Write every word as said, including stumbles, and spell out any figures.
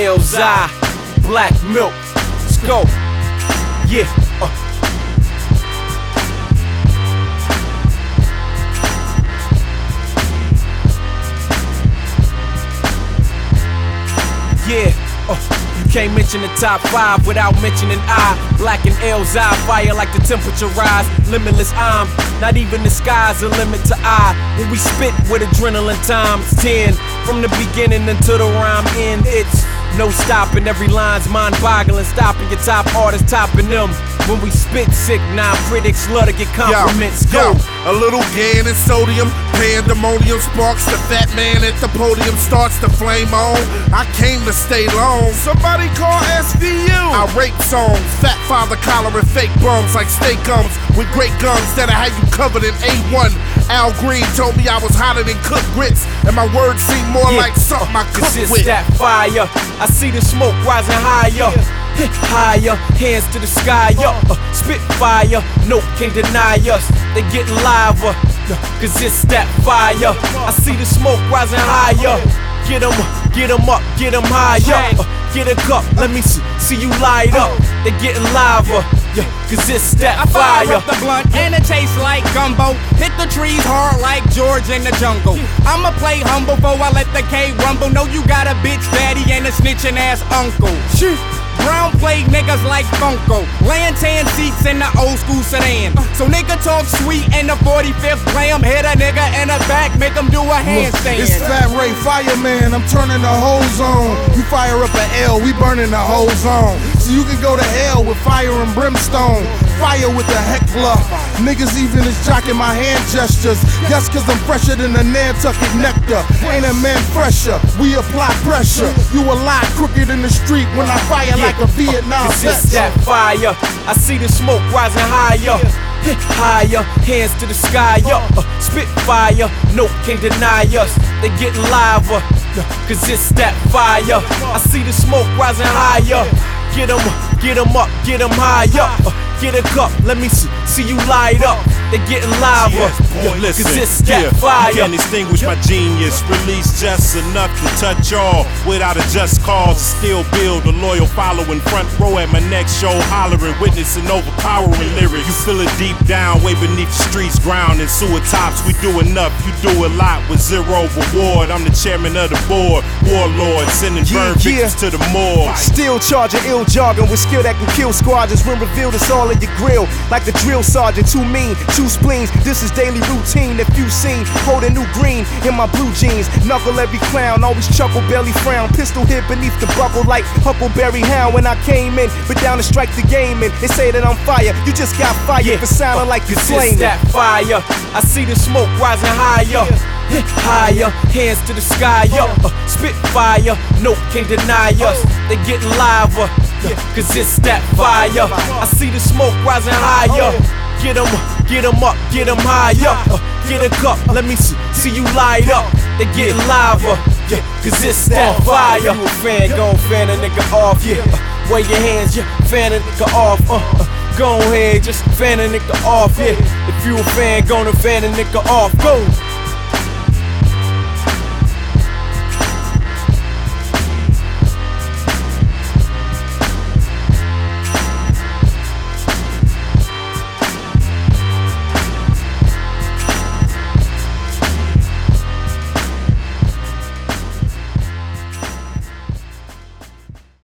Elzhi, Black Milk. Let's go. Yeah. Uh. Yeah. Uh. You can't mention the top five without mentioning I. Black and Elzhi, fire like the temperature rise. Limitless, I'm not even the sky's a limit to I. When we spit with adrenaline times ten, from the beginning until the rhyme end, it's no stopping. Every line's mind-boggling, stopping your top artists, topping them. When we spit sick, now critics love to get compliments. Yo, Go. yo, a little gain in sodium, pandemonium sparks. The fat man at the podium starts to flame on. I came to stay long. Somebody call S V U. I rape songs, fat father collaring fake bums like steak gums with great guns that'll have you covered in A one. Al Green told me I was hotter than cooked grits, and my words seem more Yeah. like something I cook Cause it's with. that fire. I see the smoke rising higher. Higher, hands to the sky, yo. Uh, spit fire, no can't deny us. They getting liver, cause it's that fire. I see the smoke rising higher. Get 'em, get 'em up, get 'em higher. Uh, get a cup, let me see, see you light up. They getting liver, yeah, cause it's that I fire fire. up the blunt and it tastes like gumbo. Hit the trees hard like George in the jungle. I'ma play humble before I let the K rumble. Know you got a bitch daddy and a snitching ass uncle. Shit. Brown plate niggas like Funko, laying tan seats in the old school sedan. So nigga talk sweet in the forty-fifth gram, hit a nigga in the back, make him do a handstand. It's Fat Ray Fireman, I'm turning the hose on. You fire up an L, we burning the hose on. So you can go to hell with fire and brimstone. Fire with the heckler. Niggas even is jocking my hand gestures. That's cause I'm fresher than the Nantucket nectar. Ain't a man fresher, we apply pressure. You a lot crooked in the street when I fire like a Vietnam Cause it's vet. that fire. I see the smoke rising higher. Higher, hands to the sky, yo. Uh, spit fire, no can't deny us. They getting liver, cause it's that fire. I see the smoke rising higher. Get 'em, get 'em up, get 'em higher. Uh, get a cup, let me see, see you light up. They getting liver, Boy, listen, cause it's that yeah, fire. you can't extinguish my genius. Release just enough to touch all without a just cause. Still build a loyal following. Front row at my next show, hollering, witnessing overpowering lyrics. You feel it deep down, way beneath the streets, ground and sewer tops. We do enough, you do a lot with zero reward. I'm the chairman of the board, warlord, sending Yeah, burn yeah. victims to the morgue. Still charging, ill jargon with skill that can kill squadrons. When revealed, it's all in your grill. Like the drill sergeant, too mean, two spleens. This is daily routine. If you seen, holding new green in my blue jeans. Knuckle every clown, always chuckle, belly frown. Pistol hit beneath the buckle like Huckleberry Hound. When I came in, but down to strike the game in. They say that I'm fire, you just got fired Yeah. for sounding like you're Cause slain. it's that fire. I see the smoke rising higher. Higher, hands to the sky, yo. Uh, spit fire, no can't deny us. They getting liver, cause it's that fire. I see the smoke rising higher. Get 'em, get 'em up, get 'em higher. Uh, get a cup, let me see, see you light up. They getting liver, yeah, cause it's that fire. You a fan, gon' fan a nigga off, yeah. Uh, wave your hands, yeah, fan a nigga off. Uh, uh, go ahead, just fan a nigga off, yeah. If you a fan, gonna fan a nigga off, go.